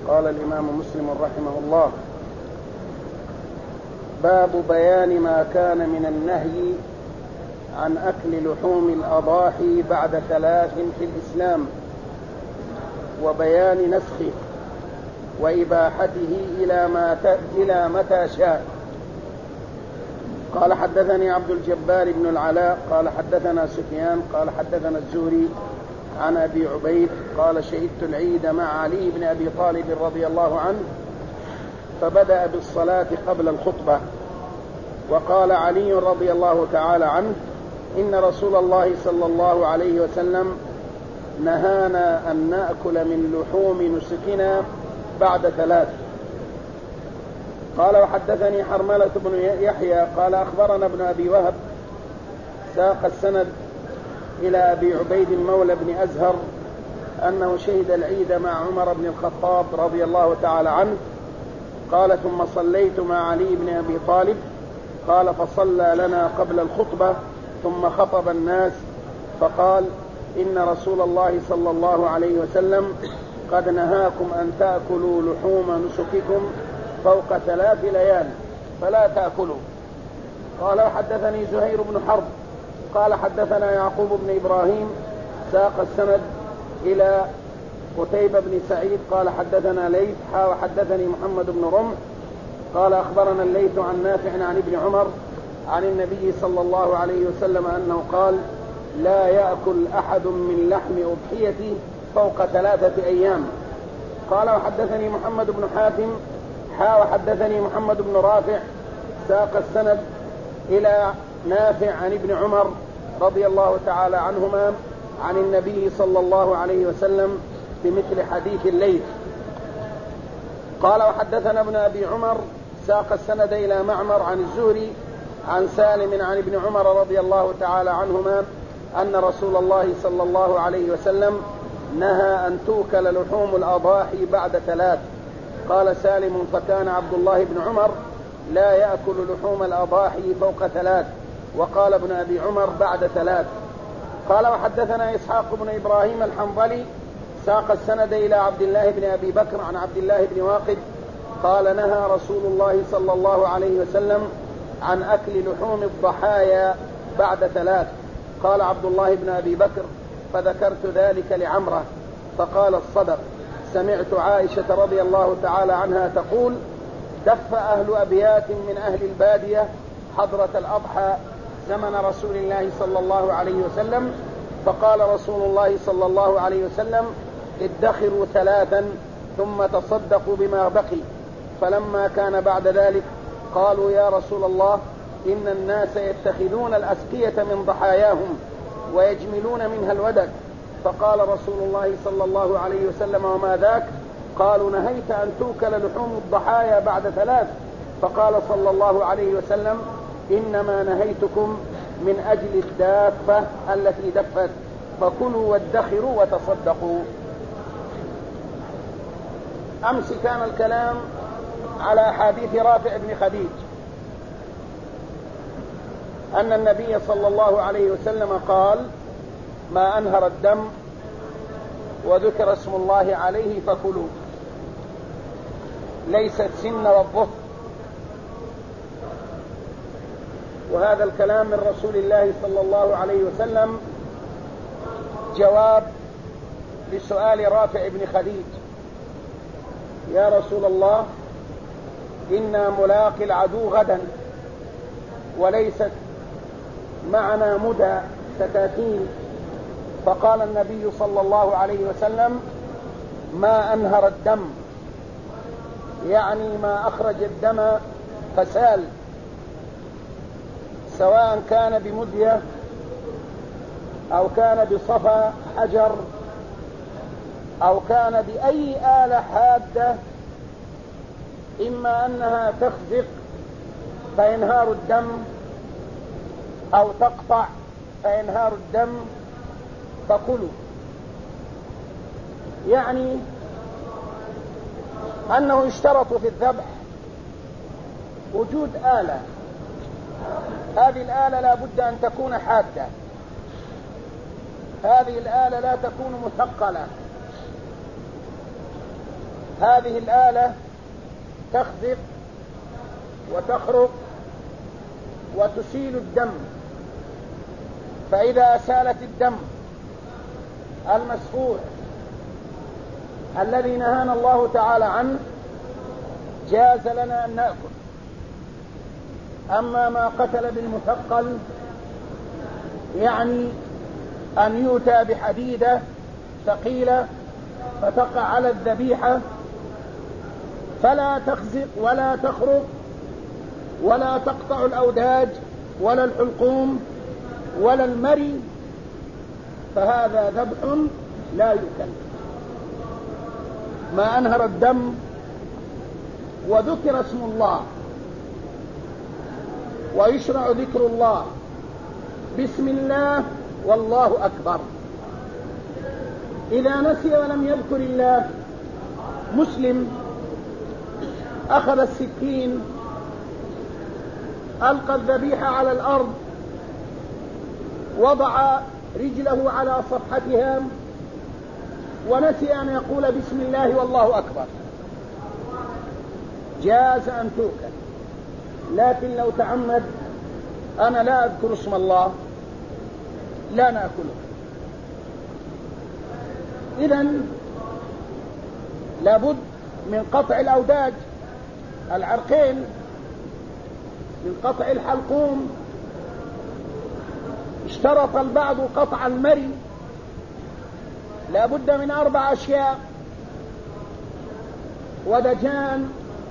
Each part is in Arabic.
قال الإمام مسلم رحمه الله: باب بيان ما كان من النهي عن أكل لحوم الأضاحي بعد 3 في الإسلام، وبيان نسخه وإباحته إلى متى شاء. قال: حدثني عبد الجبار بن العلاء قال: حدثنا سفيان قال: حدثنا الزهري عن أبي عبيد قال: شهدت العيد مع علي بن أبي طالب رضي الله عنه، فبدأ بالصلاة قبل الخطبة، وقال علي رضي الله تعالى عنه: إن رسول الله صلى الله عليه وسلم نهانا أن نأكل من لحوم نسكنا بعد 3. قال: وحدثني حرملة بن يحيى قال: أخبرنا ابن أبي وهب، ساق السند إلى أبي عبيد مولى بن أزهر أنه شهد العيد مع عمر بن الخطاب رضي الله تعالى عنه. قال: ثم صليت مع علي بن أبي طالب. قال: فصلى لنا قبل الخطبة ثم خطب الناس فقال: إن رسول الله صلى الله عليه وسلم قد نهاكم أن تأكلوا لحوم نسككم فوق 3 ليال فلا تأكلوا. قال: وحدثني زهير بن حرب قال: حدثنا يعقوب بن إبراهيم، ساق السند إلى قتيبة بن سعيد قال: حدثنا ليث وحدثني محمد بن رمح قال: أخبرنا الليث عن نافع عن ابن عمر عن النبي صلى الله عليه وسلم أنه قال: لا يأكل أحد من لحم أضحيته فوق 3 أيام. قال: وحدثني محمد بن حاتم وحدثني محمد بن رافع، ساق السند إلى نافع عن ابن عمر رضي الله تعالى عنهما عن النبي صلى الله عليه وسلم بمثل حديث الليث. قال: وحدثنا ابن أبي عمر، ساق السند إلى معمر عن الزهري عن سالم عن ابن عمر رضي الله تعالى عنهما أن رسول الله صلى الله عليه وسلم نهى أن توكل لحوم الأضاحي بعد 3. قال سالم: فكان عبد الله بن عمر لا يأكل لحوم الأضاحي فوق 3، وقال ابن أبي عمر بعد 3. قال: وحدثنا إسحاق بن إبراهيم الحنظلي، ساق السند إلى عبد الله بن أبي بكر عن عبد الله بن واقد قال: نهى رسول الله صلى الله عليه وسلم عن أكل لحوم الضحايا بعد 3. قال عبد الله بن أبي بكر: فذكرت ذلك لعمرة فقال: الصدق. سمعت عائشة رضي الله تعالى عنها تقول: دف أهل أبيات من أهل البادية حضرة الأضحى زمن رسول الله صلى الله عليه وسلم، فقال رسول الله صلى الله عليه وسلم: ادخروا 3 ثم تصدقوا بما بقي. فلما كان بعد ذلك قالوا: يا رسول الله، إن الناس يتخذون الأسقية من ضحاياهم ويجملون منها الودك. فقال رسول الله صلى الله عليه وسلم: وما ذاك؟ قالوا: نهيت أن توكل لحوم الضحايا بعد 3. فقال صلى الله عليه وسلم: إنما نهيتكم من أجل الدافة التي دفت، فكلوا وادخروا وتصدقوا. أمس كان الكلام على حديث رافع بن خديج أن النبي صلى الله عليه وسلم قال: ما أنهر الدم وذكر اسم الله عليه فكلوا، ليست سن والظهر. وهذا الكلام من رسول الله صلى الله عليه وسلم جواب لسؤال رافع بن خديج: يا رسول الله، إنا ملاقي العدو غدا وليست معنا مدى ستاتين. فقال النبي صلى الله عليه وسلم: ما أنهر الدم، يعني ما أخرج الدم فسال، سواء كان بمدية أو كان بصفا حجر أو كان بأي آلة حادة، إما أنها تخزق فينهار الدم أو تقطع فينهار الدم، فكلوا. يعني أنه اشترط في الذبح وجود آلة، هذه الآلة لا بد أن تكون حادة، هذه الآلة لا تكون مثقلة، هذه الآلة تخزق وتخرق وتسيل الدم، فإذا أسالت الدم المسفوح الذي نهانا الله تعالى عنه جاز لنا أن نأكل. أما ما قتل بالمثقل يعني أن يؤتى بحديدة ثقيلة فتقع على الذبيحة فلا تخزق ولا تخرق ولا تقطع الأوداج ولا الحلقوم ولا المري، فهذا ذبح لا يؤكل. ما أنهر الدم وذكر اسم الله ويشرع ذكر الله بسم الله والله أكبر. إذا نسي ولم يذكر الله مسلم أخذ السكين ألقى الذبيحة على الأرض وضع رجله على صفحتها ونسي أن يقول بسم الله والله أكبر، جاز أن تؤكل. لكن لو تعمد أنا لا أذكر اسم الله لا نأكله. إذن لابد من قطع الأوداج العرقين، من قطع الحلقوم. اشترط البعض قطع المري، لابد من 4 أشياء: ودجان،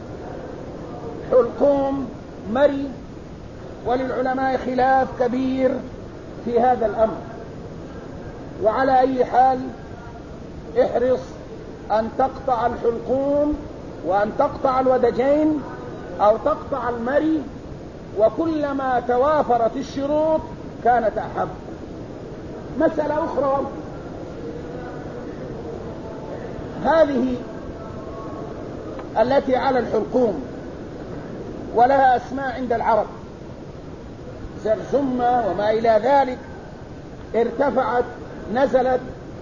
حلقوم، مري. وللعلماء خلاف كبير في هذا الأمر، وعلى أي حال احرص أن تقطع الحلقوم وأن تقطع الودجين أو تقطع المري، وكلما توافرت الشروط كانت أحب. مسألة أخرى، هذه التي على الحلقوم ولها أسماء عند العرب، زرزمة وما إلى ذلك، ارتفعت نزلت.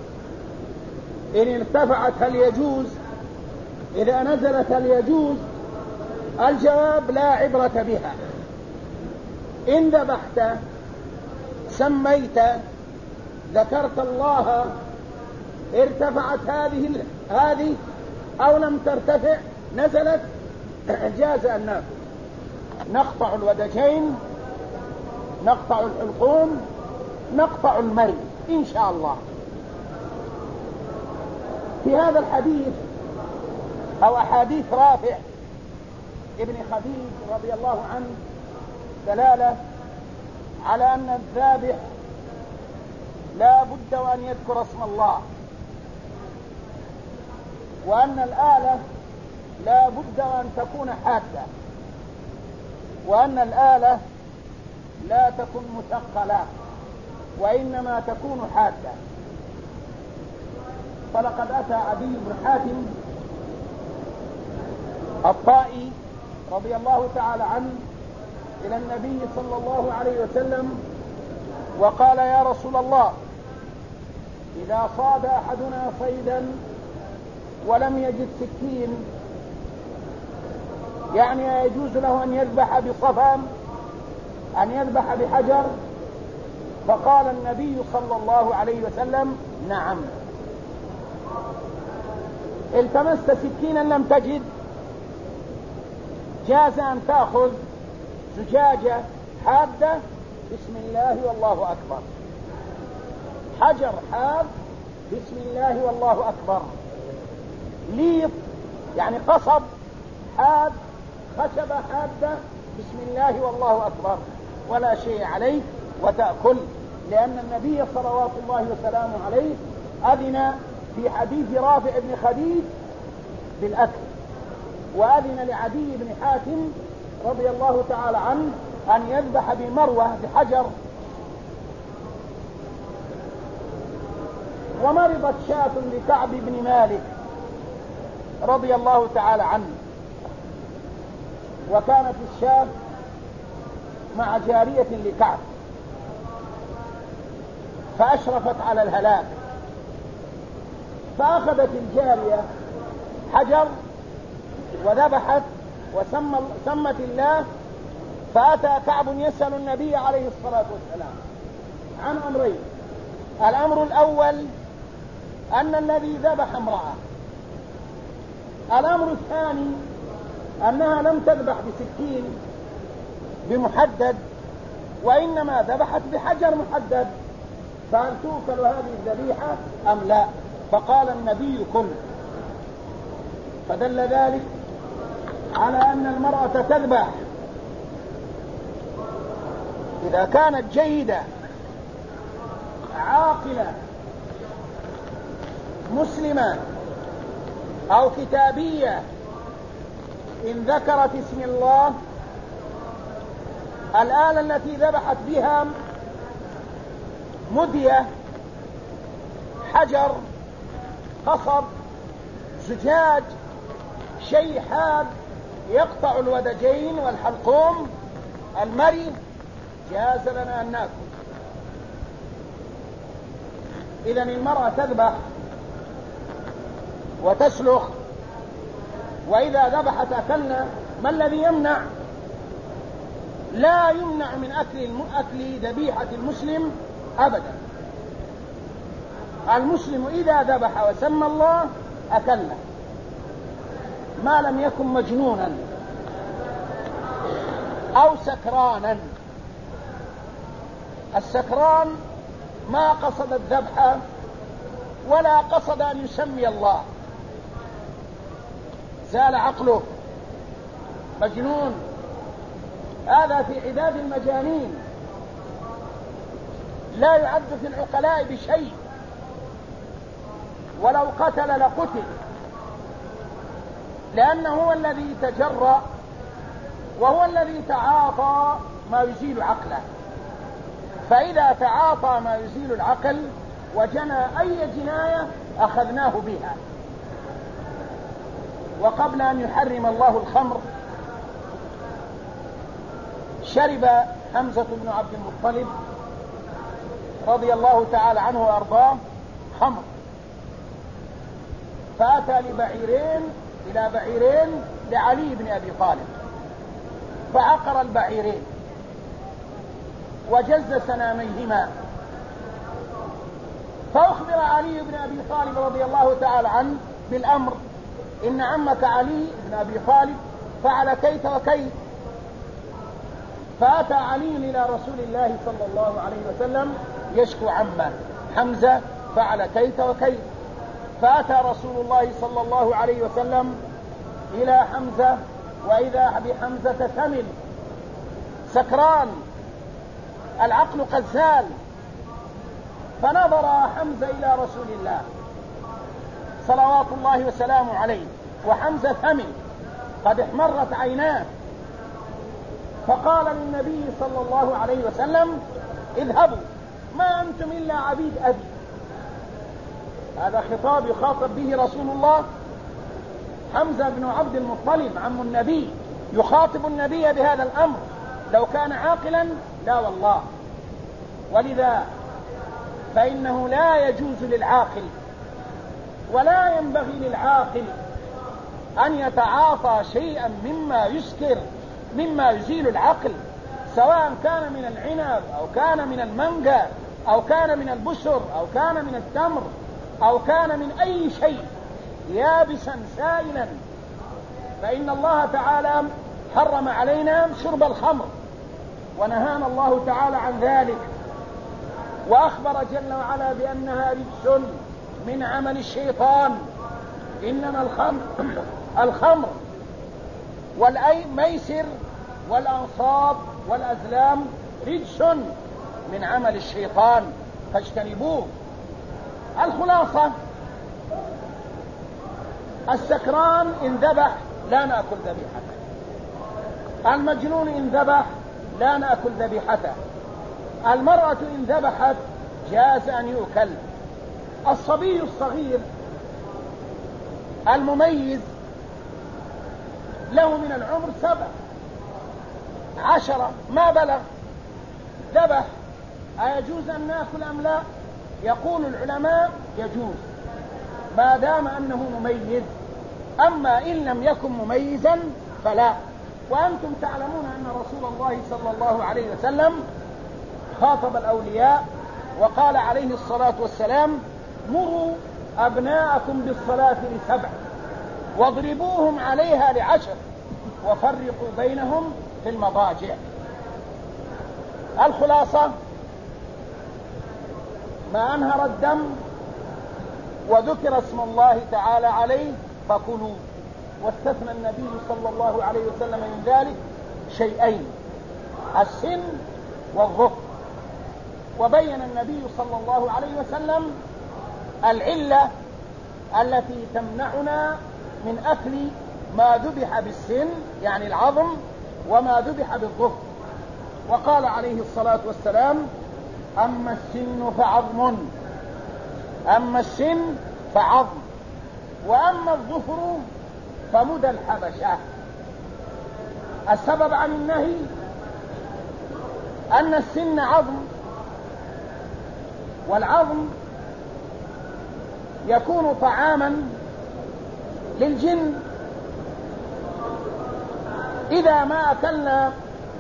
إن ارتفعت هل يجوز؟ إذا نزلت هل يجوز؟ الجواب لا عبرة بها. إن ذبحت سميت ذكرت الله ارتفعت هذه أو لم ترتفع نزلت، جاز أن نأكل. نقطع الودجين، نقطع الحلقوم، نقطع المري إن شاء الله. في هذا الحديث أو أحاديث رافع ابن خديج رضي الله عنه دلالة على أن الذابح لا بد وأن يذكر اسم الله، وأن الآلة لا بد وأن تكون حادة، وأن الآلة لا تكون مثقلة وإنما تكون حادة. فلقد أتى عدي بن حاتم الطائي رضي الله تعالى عنه إلى النبي صلى الله عليه وسلم وقال: يا رسول الله، إذا صاد أحدنا صيدا ولم يجد سكين، يعني يجوز له أن يذبح بصفام، أن يذبح بحجر؟ فقال النبي صلى الله عليه وسلم: نعم. التمست سكينا لم تجد، جاز أن تأخذ زجاجة حادة، بسم الله والله أكبر، حجر حاد، بسم الله والله أكبر، ليط يعني قصب حاد، خشبة حادة، بسم الله والله أكبر، ولا شيء عليك وتأكل. لأن النبي صلوات الله وسلامه عليه أذن في حديث رافع بن خديج بالأكل، وأذن لعدي بن حاتم رضي الله تعالى عنه أن يذبح بمروة بحجر. ومرضت شاة لكعب بن مالك رضي الله تعالى عنه، وكانت الشاة مع جارية لكعب فأشرفت على الهلاك، فأخذت الجارية حجر وذبحت وسمت الله. فأتى كعب يسأل النبي عليه الصلاة والسلام عن أمرين: الأمر الأول أن الذي ذبح امرأة، الأمر الثاني أنها لم تذبح بسكين بمحدد وإنما ذبحت بحجر محدد، فهل توكل هذه الذبيحة أم لا؟ فقال النبي كل. فدل ذلك على أن المرأة تذبح إذا كانت جيدة عاقلة مسلمة أو كتابية، إن ذكرت اسم الله الآلة التي ذبحت بها مدية، حجر، قصب، زجاج، شيء حاد يقطع الودجين والحلقوم، المري، جاز لنا أن نأكل. إذن المرأة تذبح وتسلخ، وإذا ذبحت أكلنا. ما الذي يمنع؟ لا يمنع من أكل ذبيحة المسلم أبدا. المسلم إذا ذبح وسمى الله أكلنا، ما لم يكن مجنونا أو سكرانا. السكران ما قصد الذبح ولا قصد أن يسمي الله، زال عقله، مجنون، هذا في عداد المجانين، لا يعد في العقلاء بشيء، ولو قتل لقتل، لأنه هو الذي تجرأ وهو الذي تعاطى ما يزيل عقله. فإذا تعاطى ما يزيل العقل وجنى أي جناية أخذناه بها. وقبل أن يحرم الله الخمر شرب حمزة بن عبد المطلب رضي الله تعالى عنه وأرضاه خمر، فأتى إلى بعيرين لعلي بن أبي طالب، فعقر البعيرين وجز سناميهما، فأخبر علي بن أبي طالب رضي الله تعالى عنه بالأمر: إن عمك علي بن أبي طالب فعل كيت وكيت. فأتى علي إلى رسول الله صلى الله عليه وسلم يشكو عمه حمزة فعل كيت وكيت. فأتى رسول الله صلى الله عليه وسلم إلى حمزة، وإذا بحمزة ثمل سكران، العقل قد زال. فنظر حمزة إلى رسول الله صلوات الله وسلامه عليه، وحمزة ثمل قد احمرت عيناه، فقال للنبي صلى الله عليه وسلم: اذهبوا، ما أنتم إلا عبيد أبي. هذا خطاب يخاطب به رسول الله. حمزة بن عبد المطلب عم النبي يخاطب النبي بهذا الأمر، لو كان عاقلا لا والله. ولذا فإنه لا يجوز للعاقل ولا ينبغي للعاقل أن يتعاطى شيئا مما يسكر، مما يزيل العقل، سواء كان من العنب أو كان من المانجا أو كان من البسر أو كان من التمر أو كان من أي شيء يابسا سائلا. فإن الله تعالى حرم علينا شرب الخمر ونهانا الله تعالى عن ذلك، وأخبر جل وعلا بأنها رجس من عمل الشيطان. إنما الخمر والميسر والأنصاب والأزلام رجس من عمل الشيطان فاجتنبوه. الخلاصة: السكران إن ذبح لا نأكل ذبيحته، المجنون إن ذبح لا نأكل ذبيحته، المرأة إن ذبحت جاز أن يؤكل. الصبي الصغير المميز له من العمر 7 10 ما بلغ ذبح، أيجوز أن نأكل أم لا؟ يقول العلماء يجوز ما دام أنه مميز. أما إن لم يكن مميزا فلا. وأنتم تعلمون أن رسول الله صلى الله عليه وسلم خاطب الأولياء وقال عليه الصلاة والسلام: مروا أبناءكم بالصلاة ل7 واضربوهم عليها ل10 وفرقوا بينهم في المضاجع. الخلاصة: ما أنهر الدم وذكر اسم الله تعالى عليه فكلوا. واستثنى النبي صلى الله عليه وسلم من ذلك شيئين: السن والظفر. وبين النبي صلى الله عليه وسلم العلة التي تمنعنا من أكل ما ذبح بالسن يعني العظم وما ذبح بالظفر. وقال عليه الصلاة والسلام: أما السن فعظم، أما السن فعظم، وأما الظفر فمدى الحبشة. السبب عن النهي أن السن عظم، والعظم يكون طعاما للجن. إذا ما أكلنا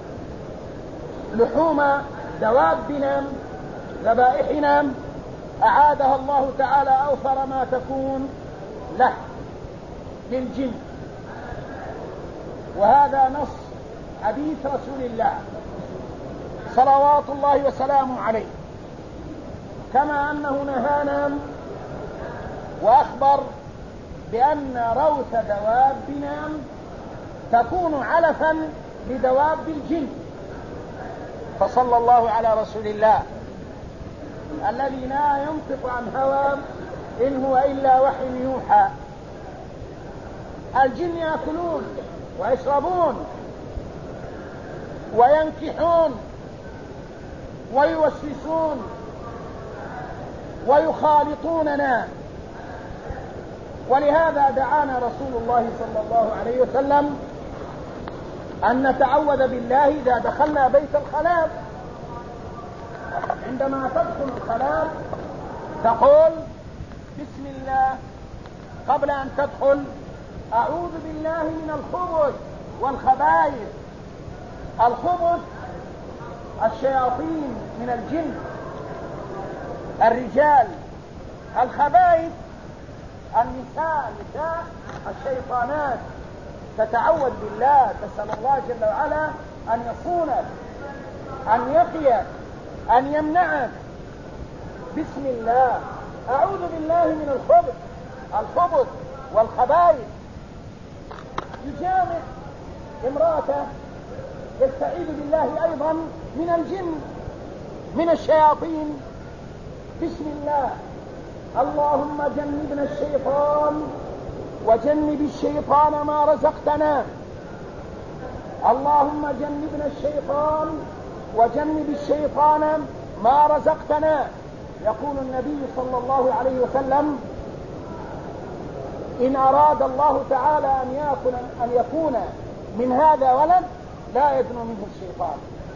لحوم دوابنا ذبائحنا أعادها الله تعالى أوفر ما تكون له للجن. وهذا نص حديث رسول الله صلوات الله وسلامه عليه. كما أنه نهانا وأخبر بأن روث دوابنا تكون علفا لدواب الجن. فصلى الله على رسول الله الذي لا ينطق عن هوى إن هو إلا وحي يوحى. الجن يأكلون ويشربون وينكحون ويوسوسون ويخالطوننا. ولهذا دعانا رسول الله صلى الله عليه وسلم أن نتعوذ بالله إذا دخلنا بيت الخلاء. عندما تدخل الخلاء تقول بسم الله قبل أن تدخل: أعوذ بالله من الخبث والخبائث. الخبث الشياطين من الجن الرجال، الخبائث النساء الشيطانات. تتعوذ بالله، تسأل الله جل وعلا أن يصونك، أن يقيك، أن يمنعك. بسم الله، أعوذ بالله من الخبث والخبائث. يجامع امرأته يستعيذ بالله أيضا من الجن من الشياطين. بسم الله، اللهم جنبنا الشيطان وجنب الشيطان ما رزقتنا. اللهم جنبنا الشيطان وجنب الشيطان ما رزقتنا. يقول النبي صلى الله عليه وسلم: إن أراد الله تعالى أن يكون من هذا ولد لا يدنو منه الشيطان.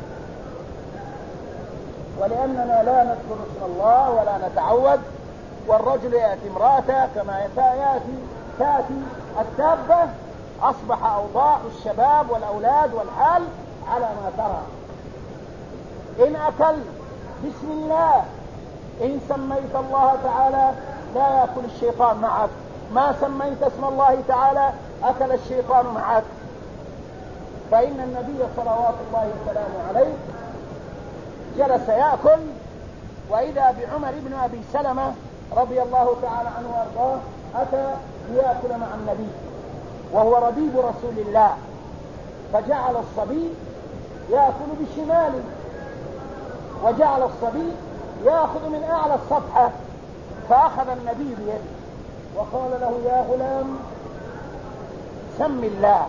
ولأننا لا نذكر اسم الله ولا نتعوذ، والرجل يأتي امرأته كما تأتي الدابة، أصبح أوضاع الشباب والأولاد والحال على ما ترى. إن أكل بسم الله، إن سميت الله تعالى لا يأكل الشيطان معك، ما سميت اسم الله تعالى أكل الشيطان معك. فإن النبي صلوات الله وسلامه عليه جلس يأكل، وإذا بعمر بن أبي سلمة رضي الله تعالى عنه وارضاه أتى ليأكل مع النبي وهو ربيب رسول الله، فجعل الصبي يأكل بشماله، وجعل الصبي يأخذ من أعلى الصفحة، فأخذ النبي بيده وقال له: يا غلام سم الله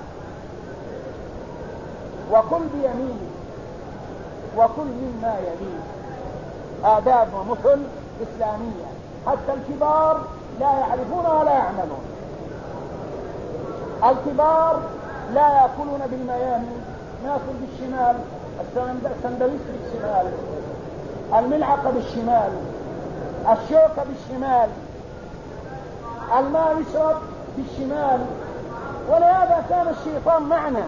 وكل بيمينه وكل مما يليه. آداب ومثل إسلامية، حتى الكبار لا يعرفون ولا يعملون. الكبار لا يأكلون بالميامن، نأكل بالشمال، السندويش بالشمال، الملعقة بالشمال، الشوكة بالشمال، الماء يشرب في الشمال. ولهذا كان الشيطان معنا،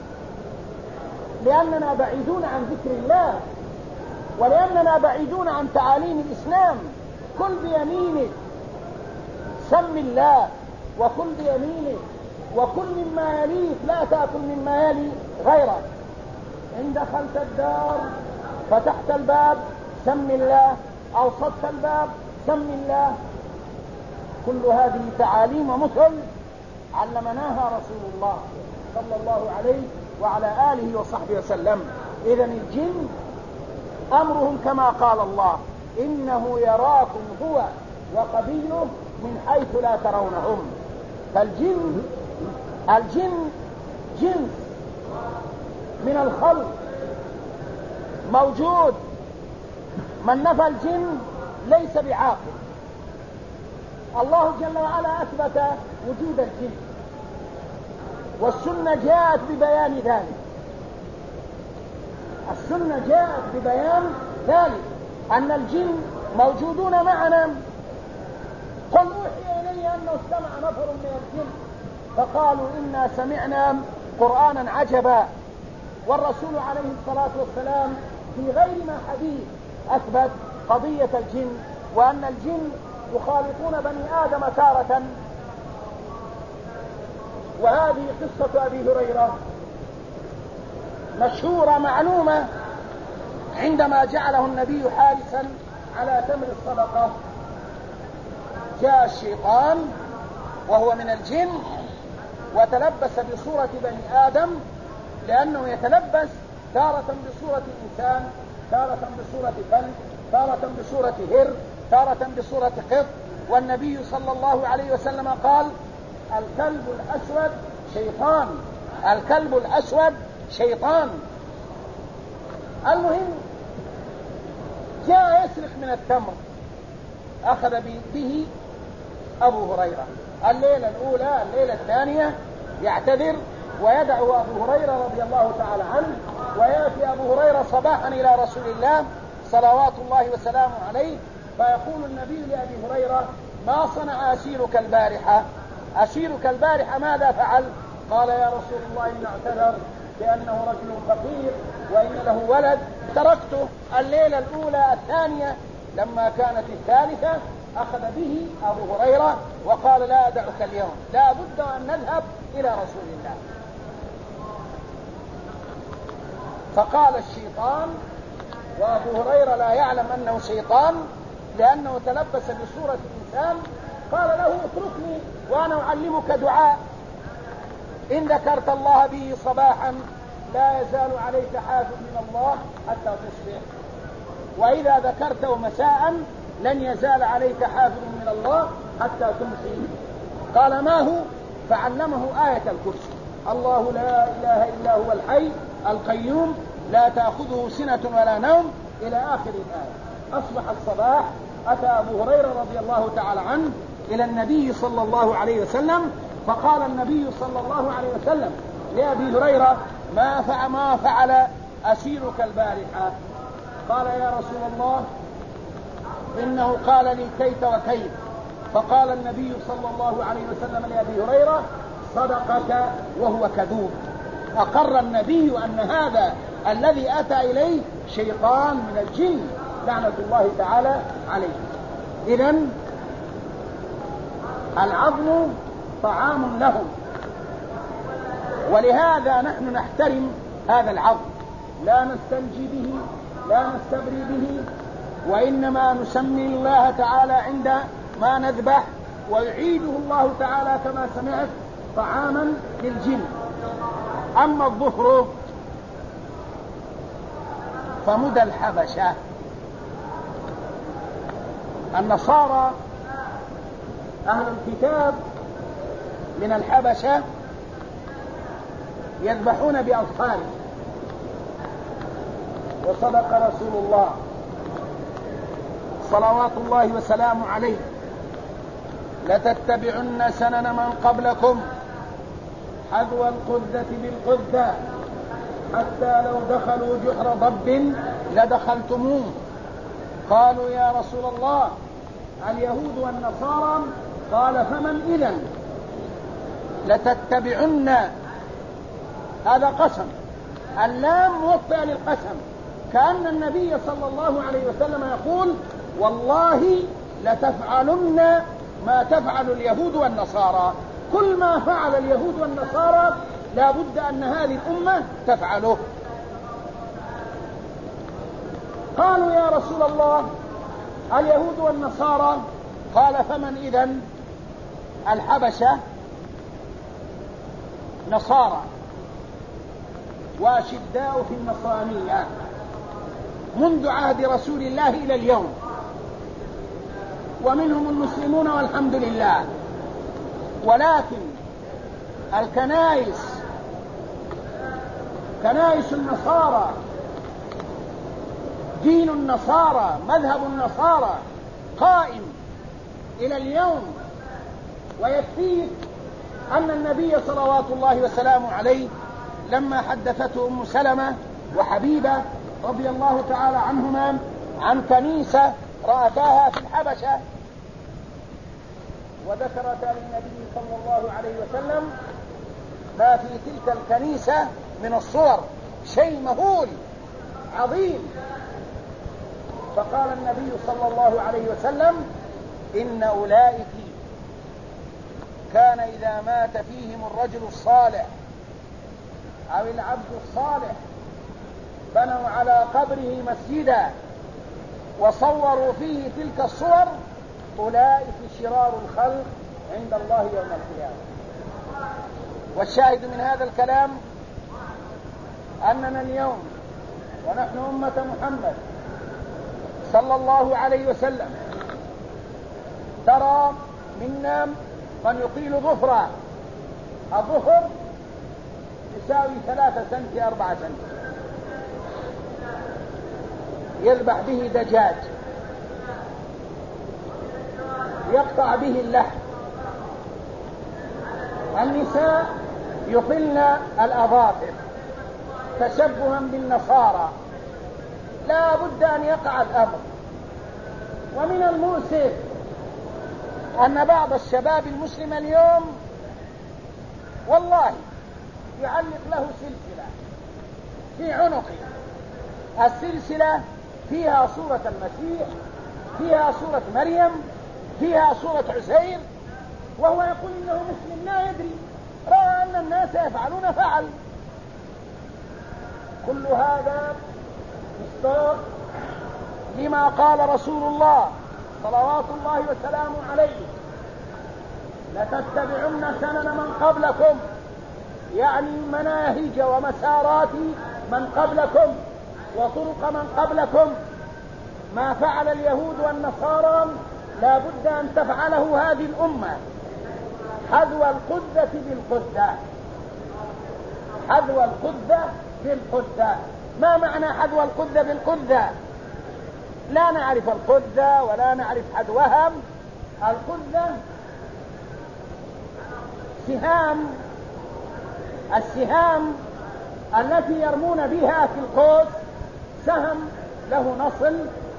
لأننا بعيدون عن ذكر الله، ولأننا بعيدون عن تعاليم الإسلام. كل بيمينك، سم الله، وكل بيمينك، وكل مما يليك، لا تأكل مما يلي غيرك. إن دخلت الدار فتحت الباب سم الله، أوسطت الباب سم الله. كل هذه تعاليم ومثل علمناها رسول الله صلى الله عليه وعلى آله وصحبه وسلم. إذن الجن أمرهم كما قال الله: إنه يراكم هو وقبيله من حيث لا ترونهم. فالجن جنس من الخلق موجود. من نفى الجن ليس بعاقل. الله جل وعلا أثبت وجود الجن، والسنة جاءت ببيان ذلك. السنة جاءت ببيان ذلك أن الجن موجودون معنا. قل أوحي إلي أنه استمع نفر من الجن فقالوا إنا سمعنا قرآنا عجبا. والرسول عليه الصلاة والسلام في غير ما حديث أثبت قضية الجن، وأن الجن يخالطون بني آدم تارة. وهذه قصة أبي هريرة مشهورة معلومة. عندما جعله النبي حارسا على تمر الصدقة، جاء الشيطان وهو من الجن وتلبس بصورة بني آدم، لأنه يتلبس تارة بصورة إنسان، تارة بصورة كلب، تارة بصورة هر، تارة بصورة قط. والنبي صلى الله عليه وسلم قال: الكلب الأسود شيطان، الكلب الأسود شيطان. المهم جاء يسرق من التمر، أخذ به أبو هريرة. الليلة الأولى، الليلة الثانية يعتذر ويدعو أبو هريرة رضي الله تعالى عنه، ويأتي أبو هريرة صباحا إلى رسول الله صلوات الله وسلامه عليه، فيقول النبي لأبي هريرة: ما صنع أسيرك البارحة؟ أسيرك البارحة ماذا فعل؟ قال: يا رسول الله إن اعتذر بأنه رجل فقير وإن له ولد، تركته الليلة الأولى. الثانية لما كانت الثالثة أخذ به أبو هريرة وقال: لا أدعك اليوم، لا بد أن نذهب إلى رسول الله. فقال الشيطان، وأبو هريرة لا يعلم أنه شيطان لأنه تلبس بصورة إنسان، قال له: اتركني وأنا أعلمك دعاء إن ذكرت الله به صباحا لا يزال عليك حافظ من الله حتى تصبح، وإذا ذكرته مساء لن يزال عليك حافظ من الله حتى تمسي. قال: ما هو؟ فعلمه آية الكرسي: الله لا إله إلا هو الحي القيوم لا تأخذه سنة ولا نوم، إلى آخر الآية. أصبح الصباح، أتى أبو هريرة رضي الله تعالى عنه إلى النبي صلى الله عليه وسلم، فقال النبي صلى الله عليه وسلم لأبي هريرة: ما فعل أسيرك البارحة؟ قال: يا رسول الله إنه قال لي كيت وكيت. فقال النبي صلى الله عليه وسلم لأبي هريرة: صدقك وهو كذوب. أقر النبي أن هذا الذي أتى إليه شيطان من الجن لعنة الله تعالى عليه. إذن العظم طعام لهم، ولهذا نحن نحترم هذا العظم، لا نستنجي به، لا نستبري به، وإنما نسمي الله تعالى عند ما نذبح، ويعيده الله تعالى كما سمعت طعاما للجن. أما الظفر فمدى الحبشة. النصارى أهل الكتاب من الحبشة يذبحون بأظفارهم، وصدق رسول الله صلوات الله وسلامه عليه: لتتبعن سنن من قبلكم حذو القذة بالقذة حتى لو دخلوا جحر ضب لدخلتموه. قالوا: يا رسول الله اليهود والنصارى؟ قال: فمن إذن؟ لتتبعن، هذا قسم، اللام موطئة للقسم، كأن النبي صلى الله عليه وسلم يقول والله لتفعلن ما تفعل اليهود والنصارى، كل ما فعل اليهود والنصارى لا بد أن هذه الأمة تفعله. قالوا يا رسول الله اليهود والنصارى، قال فمن إذن؟ الحبشة نصارى وأشداء في النصرانية منذ عهد رسول الله إلى اليوم، ومنهم المسلمون والحمد لله، ولكن الكنائس كنائس النصارى، دين النصارى، مذهب النصارى قائم إلى اليوم. ويكفيك أن النبي صلوات الله وسلامه عليه لما حدثته أم سلمة وحبيبة رضي الله تعالى عنهما عن كنيسة رأتاها في الحبشة، وذكرتا للنبي صلى الله عليه وسلم ما في تلك الكنيسة من الصور، شيء مهول عظيم. فقال النبي صلى الله عليه وسلم إن أولئك كان إذا مات فيهم الرجل الصالح أو العبد الصالح بنوا على قبره مسجدا وصوروا فيه تلك الصور، أولئك شرار الخلق عند الله يوم القيامة. والشاهد من هذا الكلام أننا اليوم ونحن أمة محمد صلى الله عليه وسلم ترى منا من يطيل ظفرا، الظفر يساوي 3 سنتي 4 سنتي، يذبح به دجاج، يقطع به اللحم. النساء يطلن الأظافر تشبها بالنصارى، لا بد أن يقع الأمر. ومن المؤسف أن بعض الشباب المسلم اليوم والله يعلق له سلسلة في عنقه، السلسلة فيها صورة المسيح، فيها صورة مريم، فيها صورة عزير، وهو يقول إنه مسلم لا يدري، رأى أن الناس يفعلون فعل. كل هذا مصداق لما قال رسول الله صلوات الله وسلامه عليه لتتبعن سنن من قبلكم، يعني مناهج ومسارات من قبلكم وطرق من قبلكم. ما فعل اليهود والنصارى لا بد أن تفعله هذه الأمة، حذو القذة بالقذة، حذو القذة بالقذة. ما معنى حذو القذة بالقذة؟ لا نعرف القذة ولا نعرف حذوها. القذة السهام التي يرمون بها في القوس، سهم له نصل،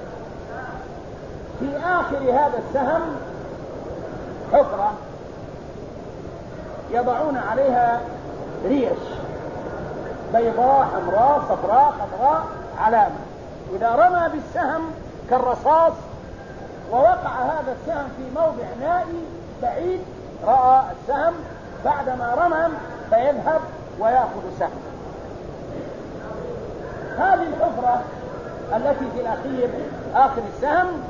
في آخر هذا السهم حفرة يضعون عليها ريش بيضاء حمراء صفراء خضراء علامة. إذا رمى بالسهم كالرصاص ووقع هذا السهم في موضع نائي بعيد، رأى السهم بعدما رمى فيذهب ويأخذ سهم. هذه الحفرة التي في الأخير آخر السهم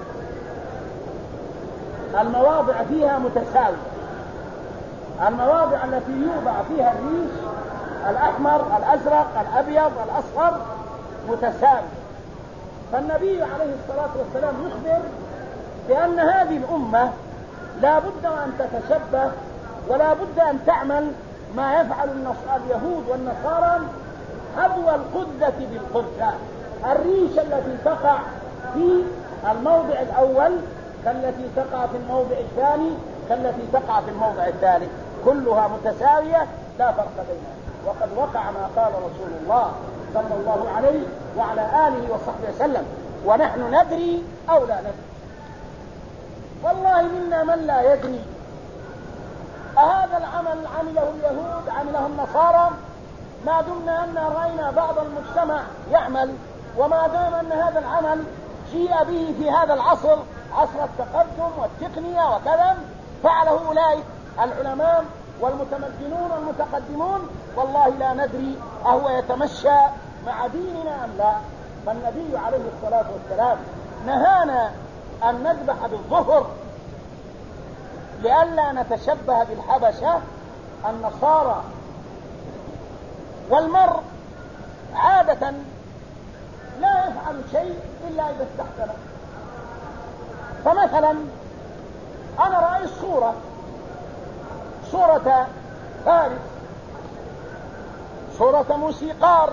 المواضع فيها متساوية، المواضع التي يوضع فيها الريش الأحمر الأزرق الأبيض الأصفر متساوي. فالنبي عليه الصلاة والسلام يخبر بأن هذه الأمة لا بد أن تتشبه ولا بد أن تعمل ما يفعل اليهود والنصارى، حذو القذة بالقذة. الريش التي تقع في الموضع الأول كالتي تقع في الموضع الثاني كالتي تقع في الموضع الثالث، كلها متساوية لا فرق بينها. وقد وقع ما قال رسول الله صلى الله عليه وعلى آله وصحبه وسلم، ونحن ندري أو لا ندري. والله منا من لا يدري أهذا العمل عمله اليهود عمله النصارى؟ ما دمنا أن رأينا بعض المجتمع يعمل، وما دام أن هذا العمل جيء به في هذا العصر، عصر التقدم والتقنية وكذا، فعله أولئك العلماء والمتمدنون والمتقدمون، والله لا ندري أهو يتمشى مع ديننا أم لا. فالنبي عليه الصلاة والسلام نهانا أن نذبح بالظهر لئلا نتشبه بالحبشة النصارى. والمرء عادة لا يفعل شيء إلا إذا استحسن. فمثلا أنا رأيت صورة فارس، صورة موسيقار،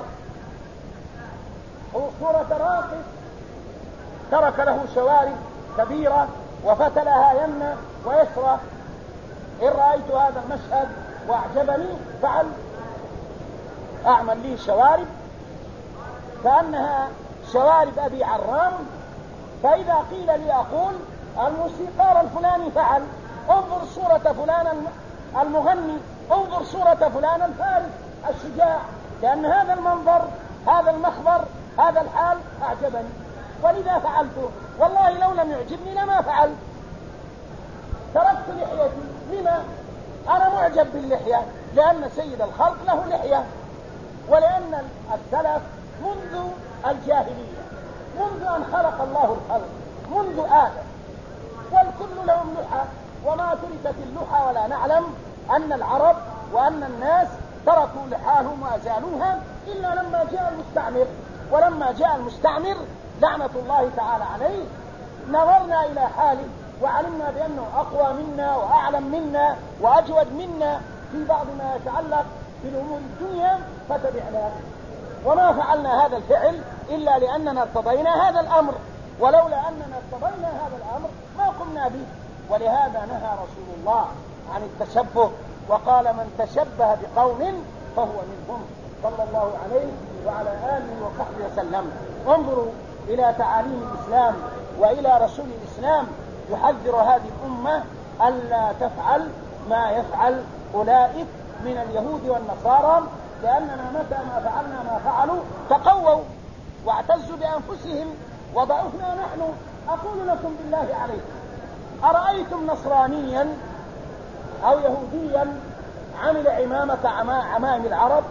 أو صورة راقص ترك له شوارب كبيرة وفتلها يمنى ويسرى. إن رأيت هذا المشهد وأعجبني فعل أعمل لي شوارب كأنها شوارب أبي عرام، فإذا قيل لي أقول الموسيقار الفلاني فعل، انظر صورة فلان المغني، انظر صورة فلان الفارس الشجاع، لأن هذا المنظر هذا المخبر هذا الحال أعجبني ولذا فعلته. والله لو لم يعجبني لما فعلت، تركت لحيتي. لما؟ أنا معجب باللحية لأن سيد الخلق له لحية، ولأن السلف منذ الجاهلية، منذ أن خلق الله الخلق، منذ آدم، والكل لهم لحى، وما تركت اللحى ولا نعلم أن العرب وأن الناس تركوا لحاهم وأزالوها إلا لما جاء المستعمر. ولما جاء المستعمر لعنة الله تعالى عليه نظرنا إلى حاله وعلمنا بأنه أقوى منا وأعلم منا وأجود منا في بعض ما يتعلق بالأمور الدنيا فتبعناه، وما فعلنا هذا الفعل إلا لأننا ارتضينا هذا الأمر، ولولا أننا ارتضينا هذا الأمر ما قمنا به. ولهذا نهى رسول الله عن التشبه وقال من تشبه بقوم فهو منهم صلى الله عليه وعلى آله وصحبه وسلم. انظروا إلى تعاليم الإسلام وإلى رسول الإسلام يحذر هذه الأمة ألا تفعل ما يفعل أولئك من اليهود والنصارى، لأننا متى ما فعلنا ما فعلوا تقووا واعتزوا بأنفسهم وضعفنا نحن. أقول لكم بالله عليكم، أرأيتم نصرانيا أو يهوديا عمل عمامة عمام العرب،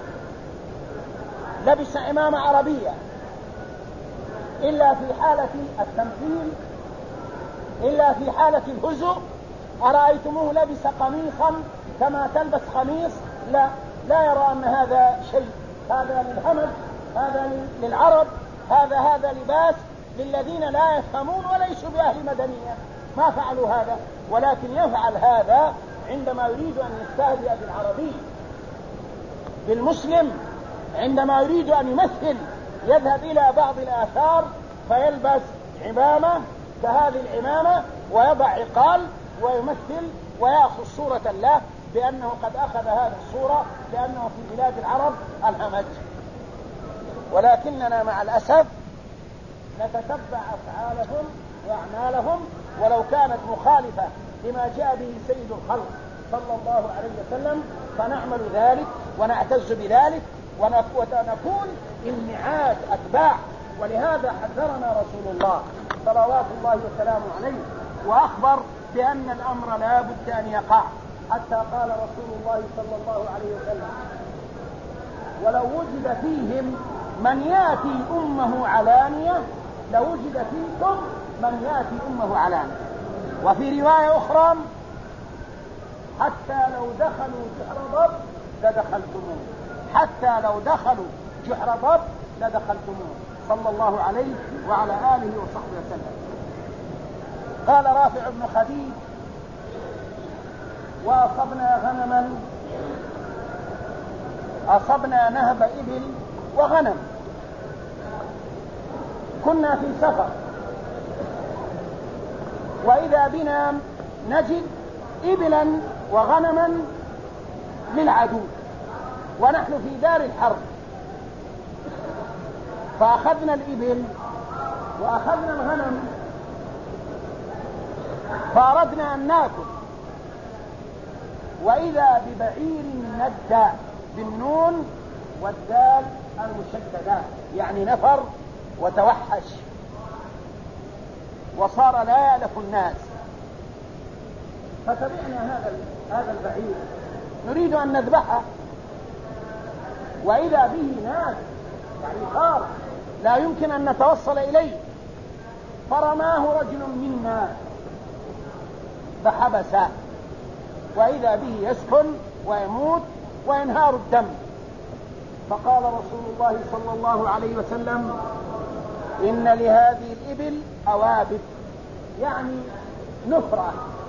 لبس عمامة عربية إلا في حالة التمثيل، إلا في حالة الهزء؟ أرأيتموه لبس قميصا كما تلبس قميص؟ لا يرى أن هذا شيء، هذا للهمج، هذا للعرب، هذا لباس للذين لا يفهمون وليسوا بأهل مدنية. ما فعلوا هذا، ولكن يفعل هذا عندما يريد أن يستهزئ بالعربي بالمسلم، عندما يريد أن يمثل يذهب إلى بعض الآثار فيلبس عمامة كهذه العمامة ويضع عقال ويمثل ويأخذ صورة له بأنه قد أخذ هذه الصورة لأنه في بلاد العرب الهمج. ولكننا مع الأسف نتتبع أفعالهم وأعمالهم ولو كانت مخالفة لما جاء به سيد الخلق صلى الله عليه وسلم فنعمل ذلك ونعتز بذلك ونكون إنعاج أتباع. ولهذا حذرنا رسول الله صلوات الله وسلامه عليه وأخبر بأن الأمر لا بد أن يقع، حتى قال رسول الله صلى الله عليه وسلم ولو وجد فيهم من يأتي أمه علانية لوجد فيكم من يأتي أمه علانية. وفي رواية أخرى حتى لو دخلوا جحر ضب لدخلتموه، حتى لو دخلوا جحر ضب لدخلتموه صلى الله عليه وعلى آله وصحبه وسلم. قال رافع بن خديج وأصبنا غنما، أصبنا نهب إبل وغنم، كنا في سفر وإذا بنا نجد إبلا وغنما للعدو ونحن في دار الحرب، فأخذنا الإبل وأخذنا الغنم فأردنا أن نأكل، وإذا ببعير ندى بالنون والدال المشددة، يعني نفر وتوحش وصار لا يألف الناس. فتبعنا هذا البعير نريد أن نذبحه، وإذا به ناس يعني خار لا يمكن أن نتوصل إليه، فرماه رجل منا فحبسه، وإذا به يسكن ويموت وينهار الدم. فقال رسول الله صلى الله عليه وسلم: إن لهذه الإبل أوابد، يعني نفرة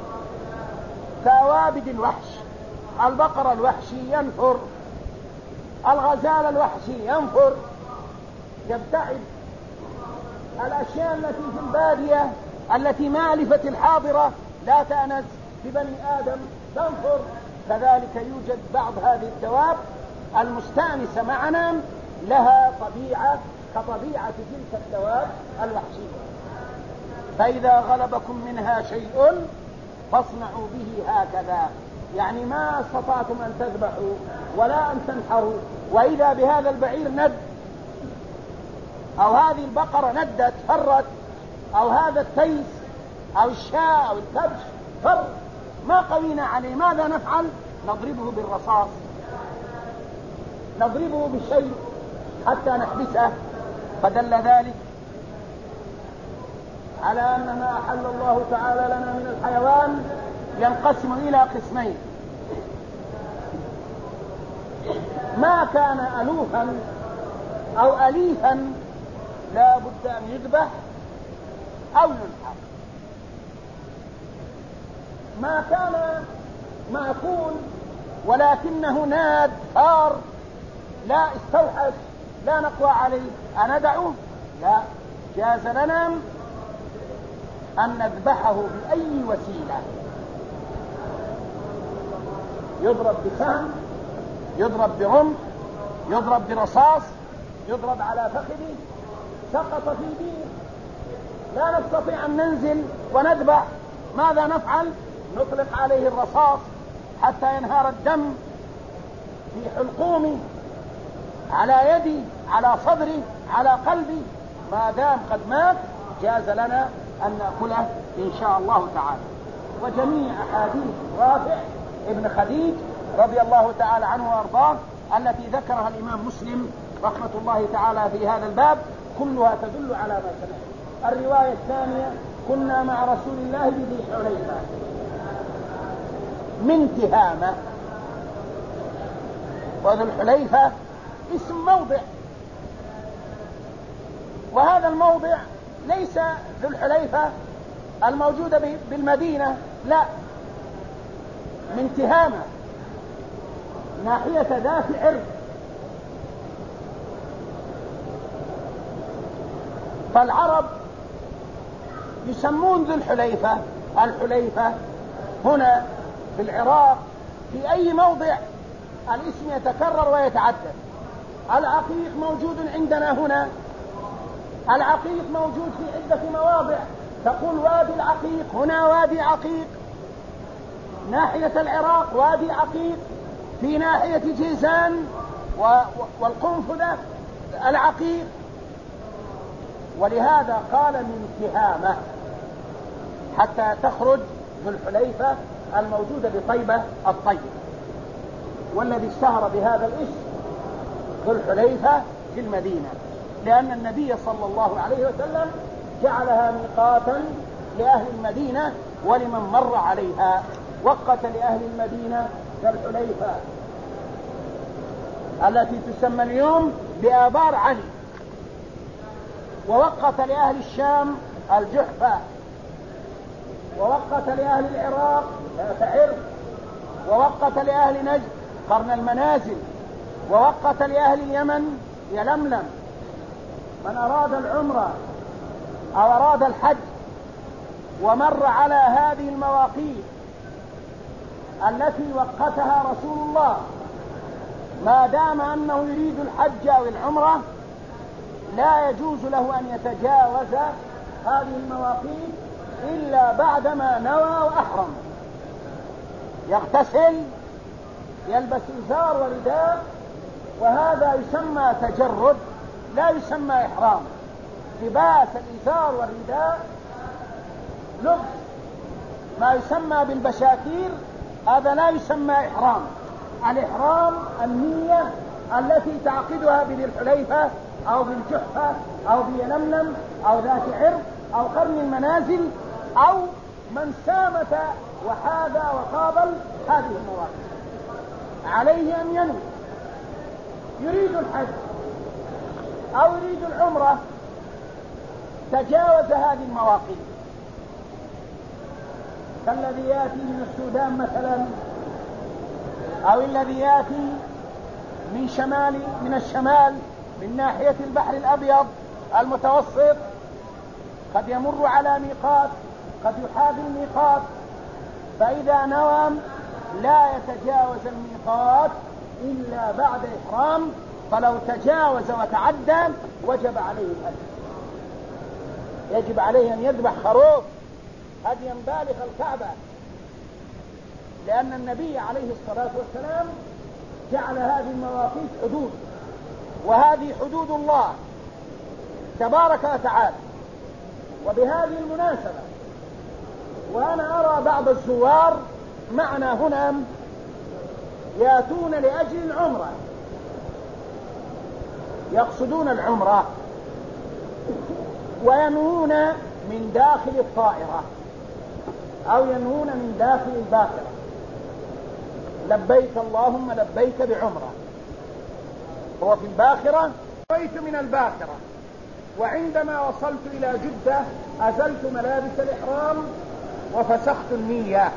كأوابد الوحش. البقر الوحشي ينفر، الغزال الوحشي ينفر، يبتعد. الأشياء التي في البادية التي مالفة الحاضرة لا تأنس ببني آدم تنفر. كذلك يوجد بعض هذه الدواب المستأنسة معنا لها طبيعة كطبيعة تلك الدواب الوحشية. فإذا غلبكم منها شيء فاصنعوا به هكذا، يعني ما استطعتم أن تذبحوا ولا أن تنحروا، وإذا بهذا البعير ند أو هذه البقرة ندت فرت، أو هذا التيس أو الشاء أو الكبش فر، ما قوينا عليه، ماذا نفعل؟ نضربه بالرصاص، نضربه بالشيء حتى نحبسه. فدل ذلك على أن ما أحل الله تعالى لنا من الحيوان ينقسم إلى قسمين: ما كان ألوفا أو أليفا لا بد أن يذبح أو ينحر، ما كان مأكول ولكنه ناد ثار لا استوحش لا نقوى عليه أندعه؟ لا، جاز لنا أن نذبحه بأي وسيلة، يضرب بسهم، يضرب برمح، يضرب برصاص، يضرب على فخذه، سقط في بير، لا نستطيع أن ننزل ونذبح، ماذا نفعل؟ نطلق عليه الرصاص حتى ينهار الدم في حلقومي، على يدي، على صدري، على قلبي، ما دام قد مات جاز لنا أن نأكله إن شاء الله تعالى. وجميع أحاديث رافع ابن خديج رضي الله تعالى عنه وأرضاه التي ذكرها الإمام مسلم رحمة الله تعالى في هذا الباب كلها تدل على ما سمعت. الرواية الثانية: كنا مع رسول الله بذي حليفة من تهامة، وذو الحليفة اسم موضع، وهذا الموضع ليس ذو الحليفة الموجودة بالمدينة، لا، من تهامة ناحية ذات عرض. فالعرب يسمون ذو الحليفة الحليفة هنا في العراق، في أي موضع الاسم يتكرر ويتعدد. العقيق موجود عندنا هنا، العقيق موجود في عدة مواضع، تقول وادي العقيق، هنا وادي عقيق، ناحية العراق وادي عقيق، في ناحية جيزان والقنفذة العقيق. ولهذا قال من تهامة حتى تخرج ذو الحليفة الموجودة بطيبة الطيب. والذي اشتهر بهذا الاسم ذو الحليفة في المدينة، لأن النبي صلى الله عليه وسلم جعلها ميقاتا لأهل المدينة ولمن مر عليها. وقت لأهل المدينة ذو الحليفة التي تسمى اليوم بآبار علي، ووقت لأهل الشام الجحفة، ووقت لأهل العراق ذات عرق، ووقت لأهل نجد قرن المنازل، ووقت لأهل اليمن يلملم. من أراد العمرة أو أراد الحج ومر على هذه المواقيت التي وقتها رسول الله، ما دام أنه يريد الحج أو العمرة لا يجوز له أن يتجاوز هذه المواقيت إلا بعدما نوى وأحرم، يغتسل يلبس إزار ورداء، وهذا يسمى تجرد لا يسمى إحرام. لباس الإزار والرداء لبس ما يسمى بالبشاكير، هذا لا يسمى إحرام. الإحرام النية التي تعقدها بذي الحليفة أو بالجحفة أو بيلملم أو ذات عرق أو قرن المنازل أو من سامت وحاذى وقابل هذه المواقف، عليه أن ينوي يريد الحج أو يريد العمرة، تجاوز هذه المواقف، كالذي يأتي من السودان مثلا، أو الذي يأتي من الشمال من ناحية البحر الأبيض المتوسط، قد يمر على ميقات، قد يحاذي الميقات، فإذا نوى لا يتجاوز الميقات إلا بعد إحرام، فلو تجاوز وتعدى وجب عليه الهدي، يجب عليه أن يذبح خروف هديا بالغ الكعبة، لأن النبي عليه الصلاة والسلام جعل هذه المواقيت حدود، وهذه حدود الله تبارك وتعالى. وبهذه المناسبة وأنا أرى بعض الزوار معنا هنا يأتون لأجل العمرة، يقصدون العمرة وينوون من داخل الطائرة أو ينوون من داخل الباخرة، لبيك اللهم لبيك بعمرة. هو في الباخرة، نويت من الباخرة، وعندما وصلت إلى جدة أزلت ملابس الإحرام وفسخت النية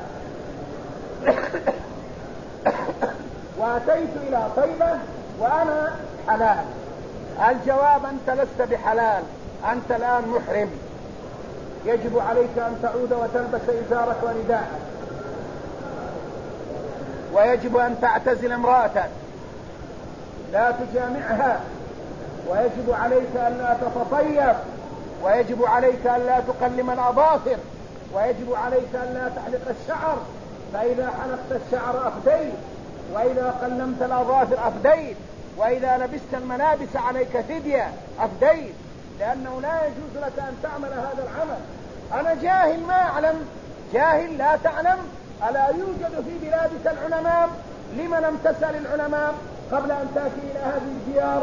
وأتيت إلى طيبة وأنا حلال. الجواب: أنت لست بحلال، أنت الآن محرم، يجب عليك أن تعود وتلبس إزارك ورداءك، ويجب أن تعتزل امرأتك لا تجامعها، ويجب عليك أن لا تتطيب، ويجب عليك أن لا تقلم الأظافر، ويجب عليك أن لا تحلق الشعر، فإذا حلقت الشعر أفديت، وإذا قلمت الأظافر أفديت، وإذا لبست الملابس عليك فدية أفديت، لأنه لا يجوز لك أن تعمل هذا العمل. أنا جاهل ما أعلم، جاهل لا تعلم. ألا يوجد في بلادك العلماء؟ لم لم تسأل العلماء قبل أن تأتي إلى هذه الديار؟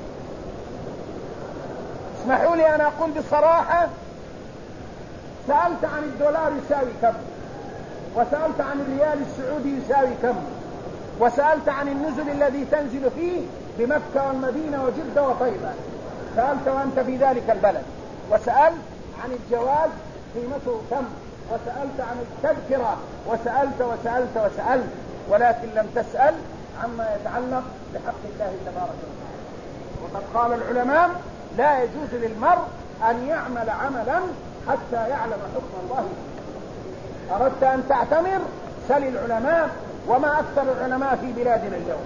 اسمحوا لي أن أقول بصراحة، سألت عن الدولار يساوي كم، وسألت عن الريال السعودي يساوي كم، وسألت عن النزل الذي تنزل فيه بمكة والمدينة وجدة وطيبة، سألت وأنت في ذلك البلد، وسألت عن الجواز قيمته كم، وسألت عن التذكرة، وسألت، ولكن لم تسأل عما يتعلق بحق الله تبارك وتعالى. وقد قال العلماء: لا يجوز للمرء أن يعمل عملا حتى يعلم حكم الله. أردت أن تعتمر؟ سل العلماء. وما أكثر العلماء في بلادنا اليوم،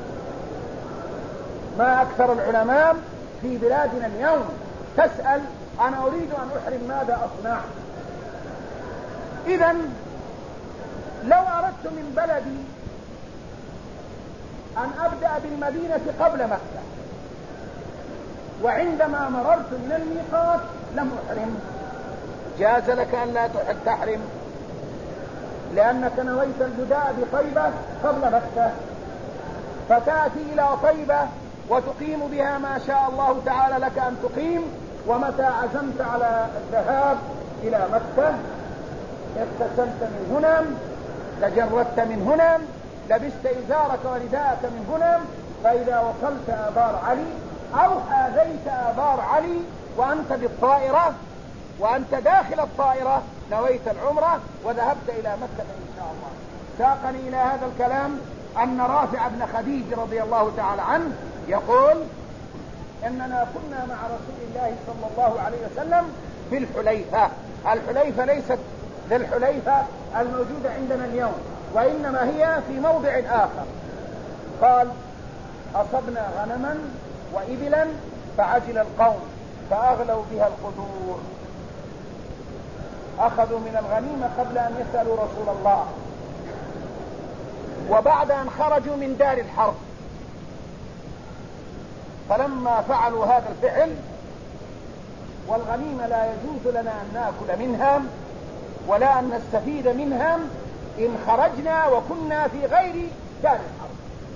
ما أكثر العلماء في بلادنا اليوم. تسأل: أنا أريد أن أحرم، ماذا أصنع؟ إذن لو أردت من بلدي أن أبدأ بالمدينة قبل مكة، وعندما مررت من الميقات لم أحرم، جاز لك أن لا تحرم، لأنك نويت البداء بطيبة قبل مكة، فتأتي إلى طيبة وتقيم بها ما شاء الله تعالى لك أن تقيم. ومتى عزمت على الذهاب إلى مكة اغتسلت من هنا، تجردت من هنا، لبست إزارك ورداءك من هنا، فإذا وصلت آبار علي أو حاذيت آبار علي وأنت بالطائرة وأنت داخل الطائرة نويت العمرة وذهبت إلى مكة إن شاء الله. ساقني إلى هذا الكلام أن رافع بن خديج رضي الله تعالى عنه يقول: إننا كنا مع رسول الله صلى الله عليه وسلم في الحليفة. الحليفة ليست للحليفة الموجودة عندنا اليوم، وإنما هي في موضع آخر. قال: أصبنا غنما وإبلا فعجل القوم فأغلوا بها القدور. أخذوا من الغنيمة قبل أن يسألوا رسول الله، وبعد أن خرجوا من دار الحرب. فلما فعلوا هذا الفعل، والغنيمة لا يجوز لنا أن نأكل منها ولا أن نستفيد منها إن خرجنا وكنا في غير دار الحرب.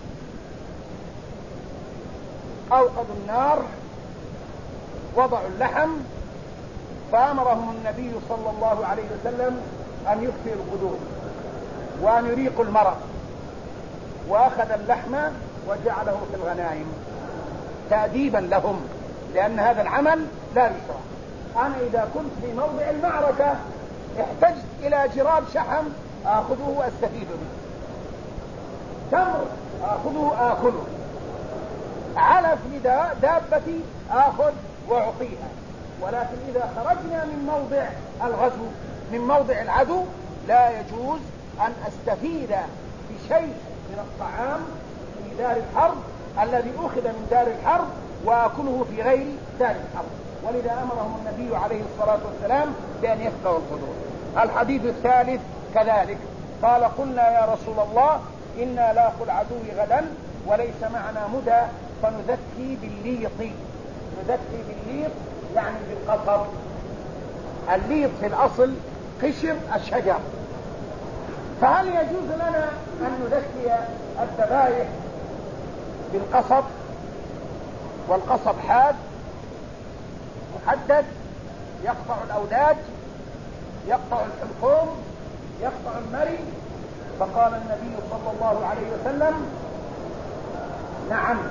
أوقدوا النار، وضعوا اللحم، فأمرهم النبي صلى الله عليه وسلم أن يكفئوا القدور وأن يريقوا المرق، وأخذ اللحم وجعله في الغنائم تأديبا لهم، لأن هذا العمل لا يشرع. أنا إذا كنت في موضع المعركة احتجت إلى جراب شحم آخذه وأستفيد منه، تمر آخذه آكله، علف لدابتي آخذ وأعطيها. ولكن إذا خرجنا من موضع الغزو، من موضع العدو، لا يجوز أن أستفيد بشيء من الطعام في دار الحرب الذي أخذ من دار الحرب وأكله في غير دار الحرب. ولذا أمرهم النبي عليه الصلاة والسلام بأن يفقهوا القدور. الحديث الثالث كذلك، قال: قلنا يا رسول الله إنا لاقوا العدو غدا وليس معنا مدى فنذكي بالليط. نذكي بالليط يعني بالقصب. الليط في الأصل قشر الشجر، فهل يجوز لنا أن نذكي الذبائح بالقصب؟ والقصب حاد محدد يقطع الأوداج، يقطع الحلقوم، يقطع المري. فقال النبي صلى الله عليه وسلم: نعم.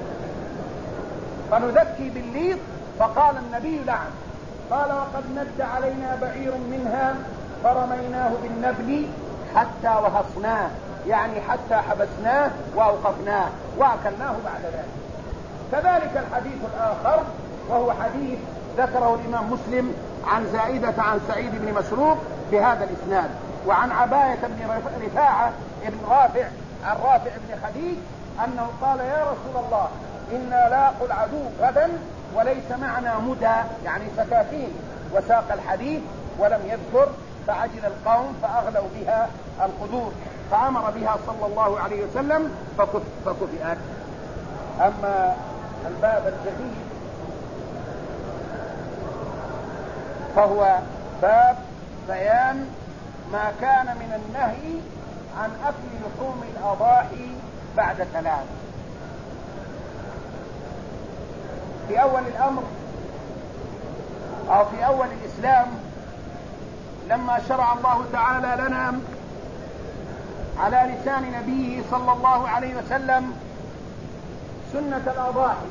فنذكي بالليط؟ فقال النبي: نعم. قال: وقد ند علينا بعير منها فرميناه بالنبل حتى وهصناه، يعني حتى حبسناه وأوقفناه وأكلناه بعد ذلك. كذلك الحديث الآخر، وهو حديث ذكره الإمام مسلم عن زائدة عن سعيد بن مسروق بهذا الإسناد، وعن عباية بن رفاعة بن رافع عن رافع بن خديج أنه قال: يا رسول الله إنا لاقوا العدو غدا وليس معنا مدى، يعني سكاكين. وساق الحديث ولم يذكر، فعجل القوم فأغلوا بها القدور، فأمر بها صلى الله عليه وسلم فكفئت. أما الباب الجديد فهو باب بيان ما كان من النهي عن أكل لحوم الأضاحي بعد 3. في أول الأمر أو في أول الإسلام، لما شرع الله تعالى لنا على لسان نبيه صلى الله عليه وسلم سنة الأضاحي،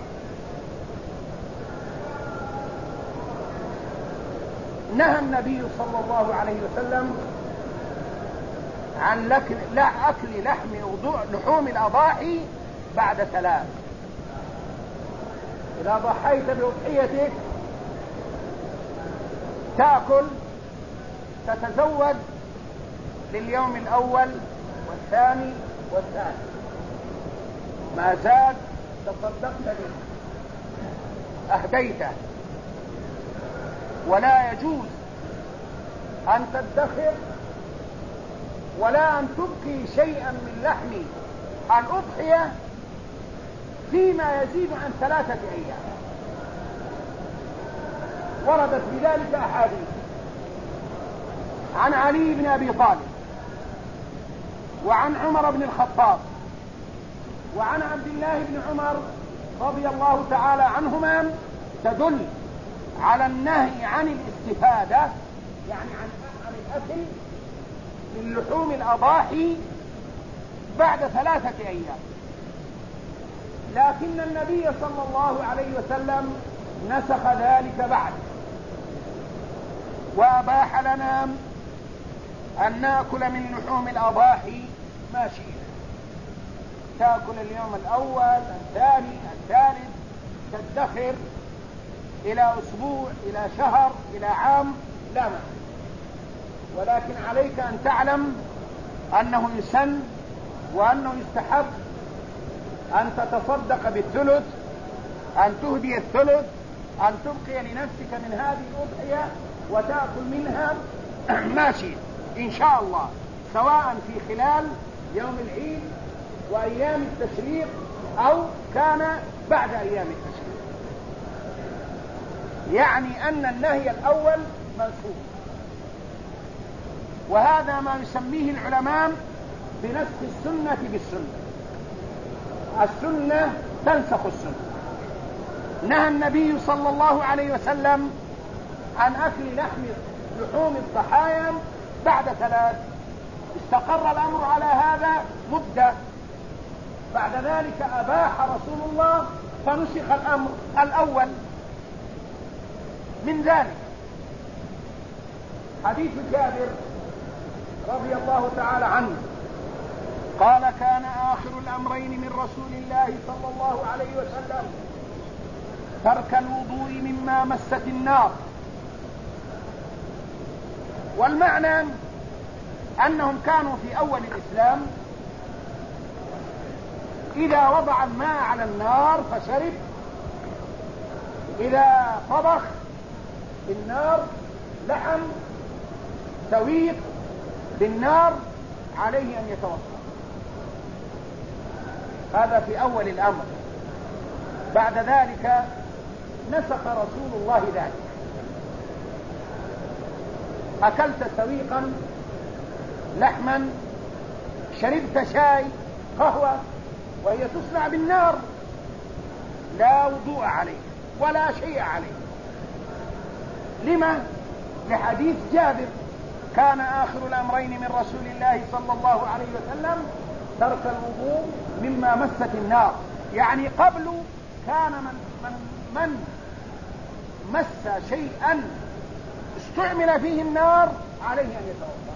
نهى النبي صلى الله عليه وسلم عن أكل لحوم الأضاحي بعد 3. إذا ضحيت بأضحيتك تأكل، تتزود لليوم الأول والثاني والثالث، ما زاد تصدقت به أهديته. ولا يجوز أن تدخر ولا أن تبقي شيئا من لحم الأضحية فيما يزيد عن 3 أيام. وردت بذلك أحاديث عن علي بن أبي طالب، وعن عمر بن الخطاب، وعن عبد الله بن عمر رضي الله تعالى عنهما، تدل على النهي عن الاستفادة، يعني عن الأكل من لحوم الأضاحي بعد 3 أيام. لكن النبي صلى الله عليه وسلم نسخ ذلك بعد، وأباح لنا أن نأكل من لحوم الأضاحي ما شئنا، تأكل اليوم الأول، الثاني، الثالث، تدخر إلى أسبوع، إلى شهر، إلى عام، لا مانع. ولكن عليك أن تعلم أنه يسن وأنه يستحب أن تتصدق بالثلث، أن تهدي الثلث، أن تبقي لنفسك من هذه الأضحية وتأكل منها ما شئت إن شاء الله، سواء في خلال يوم العيد وأيام التشريق أو كان بعد أيام التشريق، يعني أن النهي الأول منسوخ. وهذا ما يسميه العلماء بنسخ السنة بالسنة. السنة تنسخ السنة. نهى النبي صلى الله عليه وسلم عن أكل لحوم الضحايا بعد 3. استقر الأمر على هذا مدة، بعد ذلك أباح رسول الله فنسخ الأمر الأول. من ذلك حديث جابر رضي الله تعالى عنه قال: كان آخر الأمرين من رسول الله صلى الله عليه وسلم ترك الوضوء مما مست النار. والمعنى أنهم كانوا في أول الإسلام إذا وضع الماء على النار فشرب، إذا طبخ بالنار لحم سويق بالنار عليه أن يتوضأ. هذا في أول الأمر. بعد ذلك نسخ رسول الله ذلك. أكلت سويقا لحما، شربت شاي قهوة وهي تصنع بالنار، لا وضوء عليه ولا شيء عليه. لما؟ لحديث جابر: كان آخر الأمرين من رسول الله صلى الله عليه وسلم ترك الوضوء مما مست النار. يعني قبل كان من مس شيئا استعمل فيه النار عليه أن يتوضأ،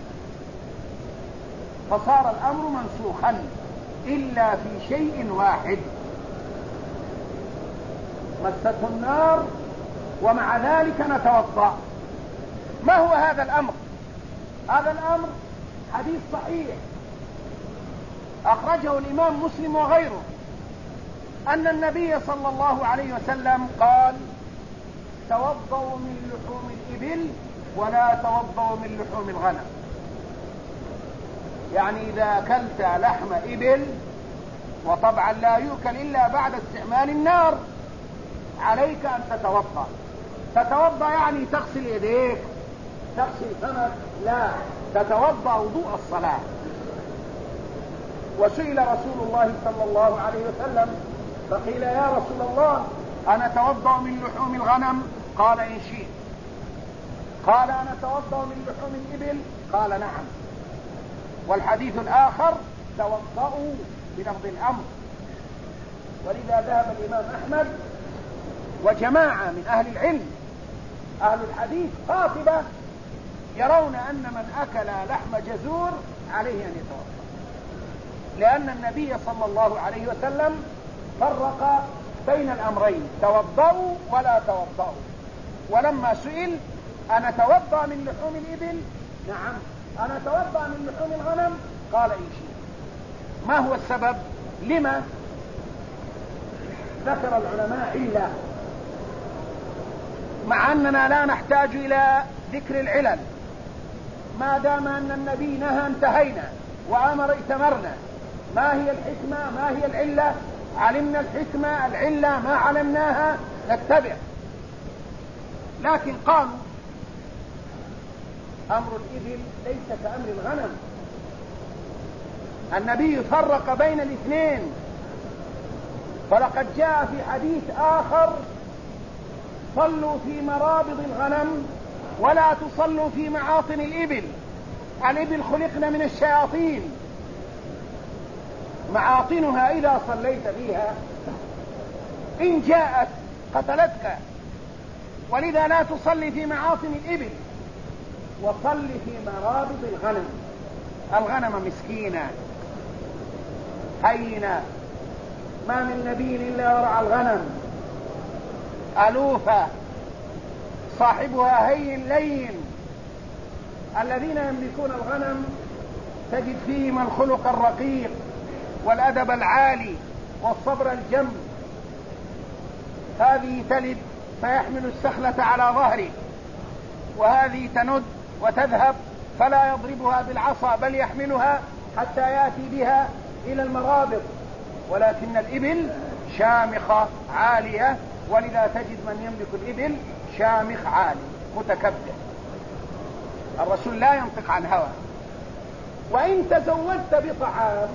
فصار الأمر منسوخا إلا في شيء واحد: مسته النار ومع ذلك نتوضأ. ما هو هذا الأمر؟ هذا الأمر حديث صحيح أخرجه الإمام مسلم وغيره، أن النبي صلى الله عليه وسلم قال: توضوا من لحوم الإبل ولا توضوا من لحوم الغنم. يعني إذا أكلت لحم إبل، وطبعا لا يؤكل إلا بعد استعمال النار، عليك أن تتوضأ. تتوضأ يعني تغسل يديك، تغسل فمك، لا، تتوضأ وضوء الصلاة. وسئل رسول الله صلى الله عليه وسلم فقيل: يا رسول الله، أنا أتوضأ من لحوم الغنم؟ قال: إن شئت. قال: أنا أتوضأ من لحوم الإبل؟ قال: نعم. والحديث الآخر: توضأوا بلفظ الأمر. ولذا ذهب الإمام أحمد وجماعة من أهل العلم أهل الحديث قاطبة يرون أن من أكل لحم جزور عليه أن يتوضأ، لأن النبي صلى الله عليه وسلم فرق بين الأمرين: توضأوا ولا توضأوا. ولما سئل: أنا أتوضأ من لحوم الإبل؟ نعم. أنا أتوضأ من لحوم الغنم؟ قال: إن شئت. ما هو السبب؟ لما؟ ذكر العلماء علة، مع أننا لا نحتاج إلى ذكر العلل، ما دام أن النبي نهى انتهينا، وأمر ائتمرنا. ما هي الحكمة؟ ما هي العلة؟ علمنا الحكمة، العلة ما علمناها نتبع. لكن قالوا: أمر الإبل ليس كأمر الغنم. النبي فرق بين الاثنين، فلقد جاء في حديث آخر: صلوا في مرابض الغنم ولا تصلوا في معاطن الإبل. الإبل خلقنا من الشياطين، معاطنها إذا صليت فيها إن جاءت قتلتك، ولذا لا تصلي في معاطن الإبل، وصل في مرابض الغنم. الغنم مسكينة هينة، ما من نبي إلا ورعى الغنم، ألوفة، صاحبها هين لين. الذين يملكون الغنم تجد فيهم الخلق الرقيق والأدب العالي والصبر الجم. هذه تلد فيحمل السخلة على ظهره، وهذه تند وتذهب فلا يضربها بالعصا بل يحملها حتى يأتي بها إلى المرابط، ولكن الإبل شامخة عالية، ولذا تجد من يملك الإبل شامخ عالي متكبر. الرسول لا ينطق عن هوى. وإن تزودت بطعام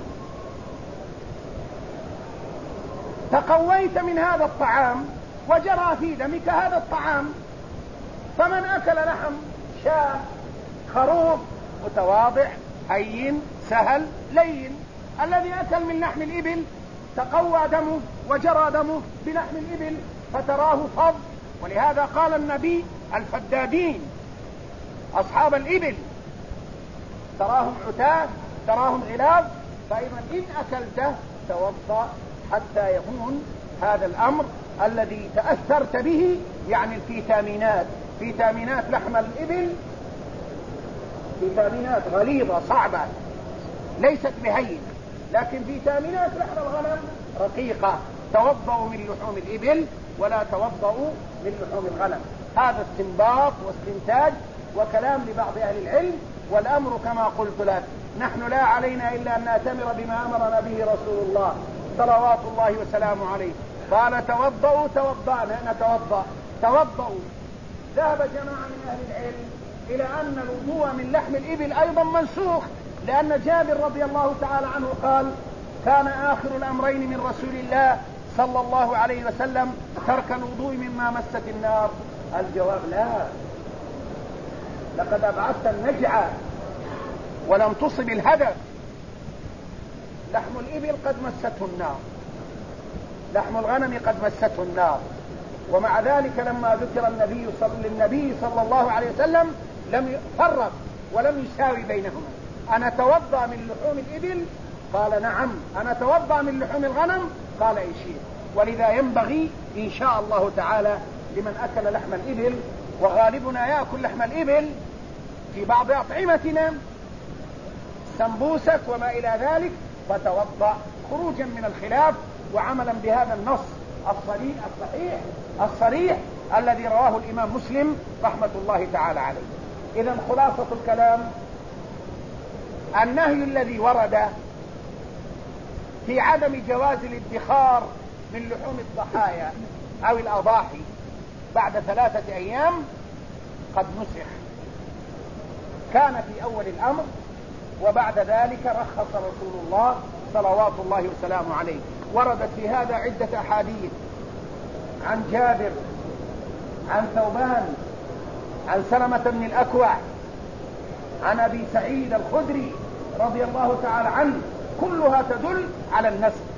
تقويت من هذا الطعام وجرى في دمك هذا الطعام، فمن أكل لحم شاة خروف متواضع هين سهل لين، الذي أكل من لحم الإبل تقوى دمه وجرى دمه بلحم الإبل فتراه فض. ولهذا قال النبي الفدادين أصحاب الإبل تراهم عتاة تراهم غلاظ، فإذا إن أكلته توضأ حتى يكون هذا الأمر الذي تأثرت به، يعني الفيتامينات، فيتامينات لحم الإبل فيتامينات غليظة صعبة ليست بهينة، لكن فيتامينات لحم الغنم رقيقة. توضأوا من لحوم الإبل ولا توضأوا من لحوم الغنم. هذا استنباط واستنتاج وكلام لبعض أهل العلم، والأمر كما قلت لك نحن لا علينا إلا أن نأتمر بما أمرنا به رسول الله صلوات الله وسلامه عليه. قال توضأوا توضأنا نتوضأ. توضأوا. ذهب جماعة من أهل العلم إلى أن الوضوء من لحم الإبل أيضا منسوخ، لأن جابر رضي الله تعالى عنه قال كان آخر الأمرين من رسول الله صلى الله عليه وسلم ترك الوضوء مما مست النار. الجواب لا، لقد أبعدت النجعة ولم تصب الهدف. لحم الإبل قد مسته النار، لحم الغنم قد مسته النار، ومع ذلك لما ذكر للنبي صلى الله عليه وسلم لم يفرق ولم يساوي بينهما. أنا توضأ من لحوم الإبل؟ قال نعم. أنا توضأ من لحوم الغنم؟ قال إيشير. ولذا ينبغي إن شاء الله تعالى لمن أكل لحم الإبل، وغالبنا يأكل لحم الإبل في بعض أطعمتنا سمبوسك وما إلى ذلك، فتوضأ خروجا من الخلاف وعملا بهذا النص الصريح الذي رواه الإمام مسلم رحمة الله تعالى عليه. إذن خلاصة الكلام النهي الذي ورد في عدم جواز الادخار من لحوم الضحايا أو الأضاحي بعد 3 أيام قد نسخ. كان في أول الأمر، وبعد ذلك رخص رسول الله صلوات الله وسلامه عليه. وردت في هذا عدة أحاديث عن جابر، عن ثوبان، عن سلمة بن الأكوع، عن أبي سعيد الخدري رضي الله تعالى عنه، كلها تدل على النسخ.